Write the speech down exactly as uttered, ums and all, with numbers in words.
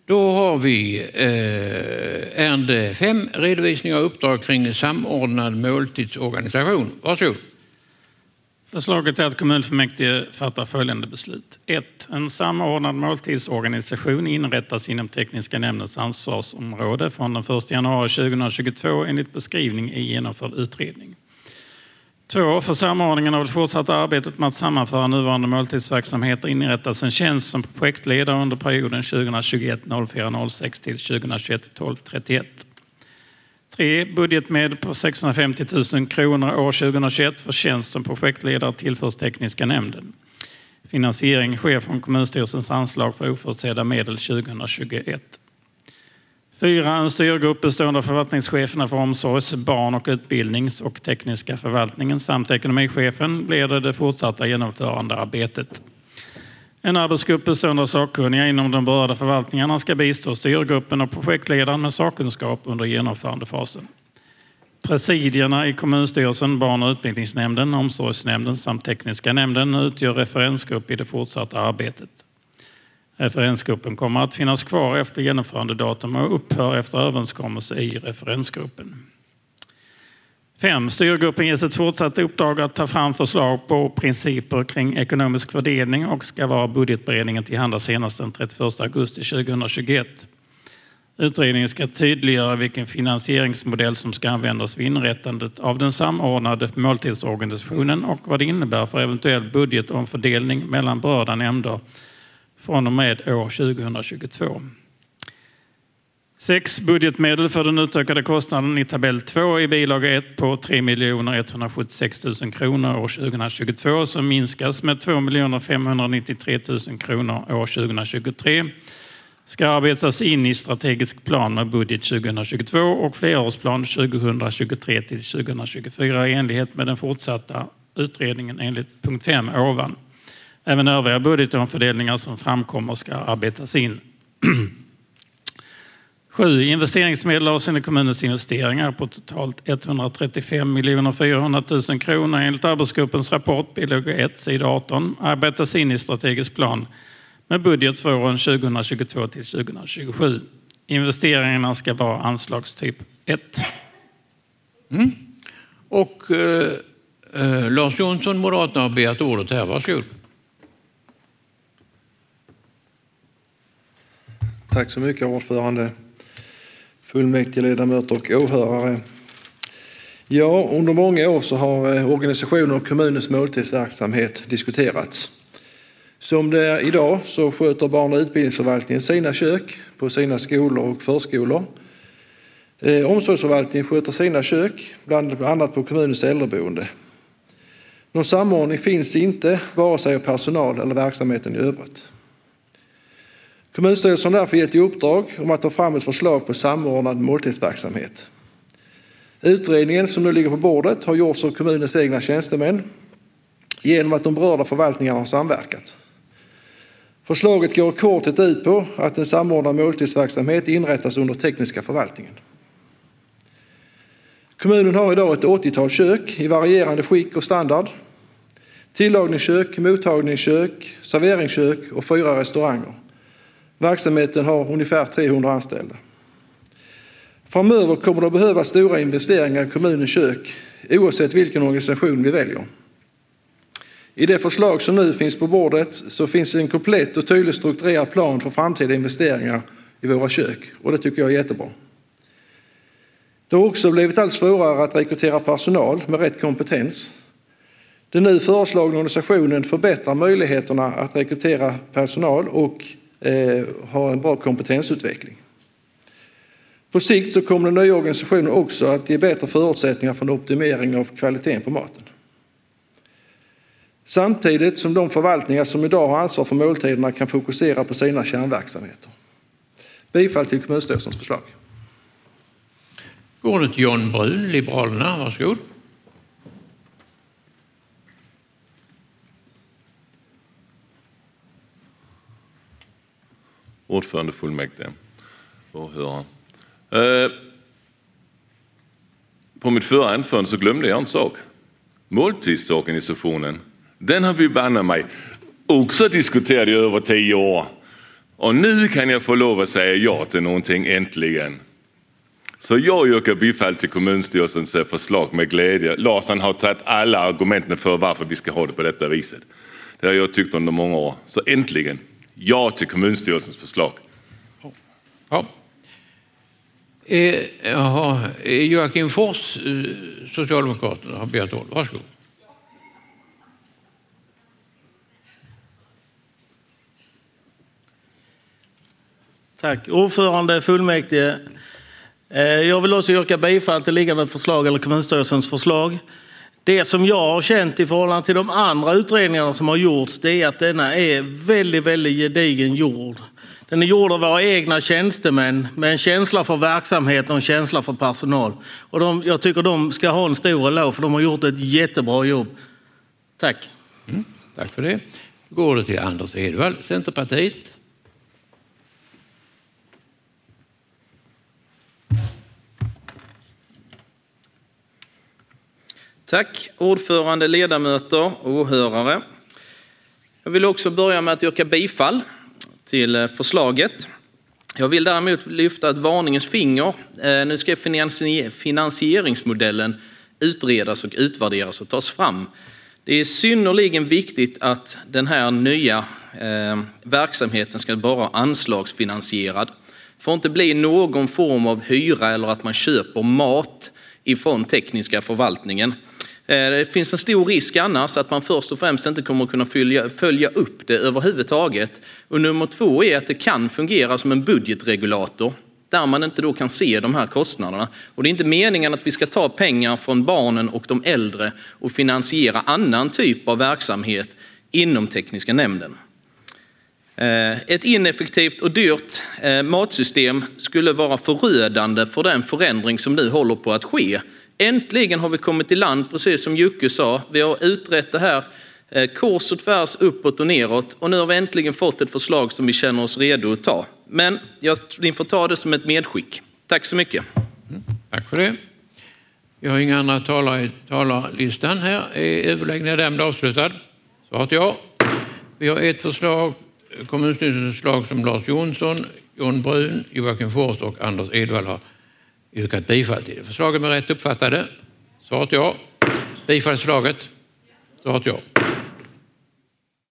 Då har vi eh, ärende fem, redovisning av uppdrag kring samordnad måltidsorganisation. Varsågod. Förslaget är att kommunfullmäktige fattar följande beslut. ett. En samordnad måltidsorganisation inrättas inom tekniska nämndens ansvarsområde från den första januari tjugohundratjugotvå enligt beskrivning i genomförd utredning. två. För samordningen av det fortsatta arbetet med att sammanföra nuvarande måltidsverksamheter inrättas en tjänst som projektledare under perioden tjugohundratjugoett fyra sex till tjugohundratjugoett tolv trettioett. tre. Budgetmedel på sexhundrafemtio tusen kronor år tjugohundratjugoett för tjänst som projektledare tillförs tekniska nämnden. Finansiering sker från kommunstyrelsens anslag för oförutsedda medel tjugohundratjugoett. fyra. En styrgrupp bestående av förvaltningscheferna för omsorgs-, barn- och utbildnings- och tekniska förvaltningen samt ekonomichefen blir det det fortsatta genomförandearbetet. En arbetsgrupp bestående av sakkunniga inom de berörda förvaltningarna ska bistå styrgruppen och projektledaren med sakkunskap under genomförandefasen. Presidierna i kommunstyrelsen, barn- och utbildningsnämnden, omsorgsnämnden samt tekniska nämnden utgör referensgrupp i det fortsatta arbetet. Referensgruppen kommer att finnas kvar efter genomförandedatum och upphör efter överenskommelse i referensgruppen. fem. Styrgruppen ges ett fortsatt uppdrag att ta fram förslag på principer kring ekonomisk fördelning och ska vara budgetberedningen till handa senast den trettioförsta augusti tjugohundratjugoett. Utredningen ska tydliggöra vilken finansieringsmodell som ska användas vid inrättandet av den samordnade måltidsorganisationen och vad det innebär för eventuell budgetomfördelning mellan berörda nämnder från och med år tjugohundratjugotvå. sex. Budgetmedel för den utökade kostnaden i tabell två i bilaga ett på tre miljoner etthundrasjuttiosex tusen kronor år tjugohundratjugotvå som minskas med två miljoner femhundranittiotre tusen kronor år tjugohundratjugotre ska arbetas in i strategisk plan med budget tjugohundratjugotvå och flerårsplan tjugohundratjugotre till tjugohundratjugofyra i enlighet med den fortsatta utredningen enligt punkt fem ovan. Även övriga budgetomfördelningar som framkommer ska arbetas in. sju. Investeringsmedel avseende kommunens investeringar på totalt etthundratrettiofem miljoner fyrahundra tusen kronor enligt arbetsgruppens rapport bilaga ett sida arton arbetas in i strategisk plan med budget för åren tjugohundratjugotvå till tjugohundratjugosju. Investeringarna ska vara anslagstyp ett. Mm. Och eh, eh, Lars Jonsson, Moderaterna, har begärt ordet här. Varsågod. Tack så mycket, ordförande, fullmäktige, ledamöter och åhörare. Ja, under många år så har organisationen och kommunens måltidsverksamhet diskuterats. Som det är idag så sköter barn- och utbildningsförvaltningen sina kök på sina skolor och förskolor. Eh, omsorgsförvaltningen sköter sina kök, bland annat på kommunens äldreboende. Någon samordning finns inte, vare sig av personal eller verksamheten i övrigt. Kommunstyrelsen har därför gett i uppdrag om att ta fram ett förslag på samordnad måltidsverksamhet. Utredningen som nu ligger på bordet har gjorts av kommunens egna tjänstemän genom att de berörda förvaltningarna har samverkat. Förslaget går kortet ut på att en samordnad måltidsverksamhet inrättas under tekniska förvaltningen. Kommunen har idag ett åttiotal kök i varierande skick och standard. Tillagningskök, mottagningskök, serveringskök och fyra restauranger. Verksamheten har ungefär trehundra anställda. Framöver kommer det att behövas stora investeringar i kommunens kök oavsett vilken organisation vi väljer. I det förslag som nu finns på bordet så finns en komplett och tydligt strukturerad plan för framtida investeringar i våra kök och det tycker jag är jättebra. Det har också blivit allt svårare att rekrytera personal med rätt kompetens. Den nu föreslagna organisationen förbättrar möjligheterna att rekrytera personal och eh, ha en bra kompetensutveckling. På sikt så kommer den nya organisationen också att ge bättre förutsättningar för en optimering av kvaliteten på maten. Samtidigt som de förvaltningar som idag har ansvar för måltiderna kan fokusera på sina kärnverksamheter. Bifall till kommunstyrelsens förslag. Ordet John Brun, Liberalerna. Varsågod. Ordförande fullmäktige. Åhörare. Eh, på mitt förra anförande så glömde jag en sak. Måltidsorganisationen. Den har vi banne mig också diskuterat i över tio år. Och nu kan jag få lov att säga ja till någonting äntligen. Så jag yrkar bifall till kommunstyrelsens förslag med glädje. Larsson har tagit alla argumenten för varför vi ska ha det på detta viset. Det har jag tyckt under många år. Så äntligen, ja till kommunstyrelsens förslag. Ja. Eh, jaha, Joakim Fors, Socialdemokraterna, har begärt ordet. Varsågod. Tack. Ordförande, fullmäktige. Jag vill också yrka bifall till liggande förslag eller kommunstyrelsens förslag. Det som jag har känt i förhållande till de andra utredningarna som har gjorts, det är att denna är väldigt, väldigt gedigen gjord. Den är gjord av våra egna tjänstemän med en känsla för verksamhet och en känsla för personal. Och de, jag tycker de ska ha en stor eloge för de har gjort ett jättebra jobb. Tack. Mm, tack för det. Går det till Anders Edvall, Centerpartiet. Tack ordförande, ledamöter och åhörare. Jag vill också börja med att yrka bifall till förslaget. Jag vill däremot lyfta ett varningens finger. Nu ska finansieringsmodellen utredas och utvärderas och tas fram. Det är synnerligen viktigt att den här nya eh, verksamheten ska vara anslagsfinansierad. Det får inte bli någon form av hyra eller att man köper mat ifrån tekniska förvaltningen. Det finns en stor risk annars att man först och främst inte kommer att kunna följa, följa upp det överhuvudtaget. Och nummer två är att det kan fungera som en budgetregulator där man inte då kan se de här kostnaderna. Och det är inte meningen att vi ska ta pengar från barnen och de äldre och finansiera annan typ av verksamhet inom tekniska nämnden. Ett ineffektivt och dyrt matsystem skulle vara förödande för den förändring som nu håller på att ske. Äntligen har vi kommit till land, precis som Jocke sa. Vi har utrett det här kors och tvärs, uppåt och neråt. Och nu har vi äntligen fått ett förslag som vi känner oss redo att ta. Men jag, ni får ta det som ett medskick. Tack så mycket. Mm, tack för det. Jag har inga andra talare i talarlistan här. Är överläggningen därmed avslutad? Svarar jag. Vi har ett förslag, kommunstyrelsens förslag som Lars Jonsson, John Brun, Joakim Fors och Anders Edvall har yrkat bifall till. Förslaget med rätt uppfattade. Svarat ja. Bifallsförslaget. Svarat ja.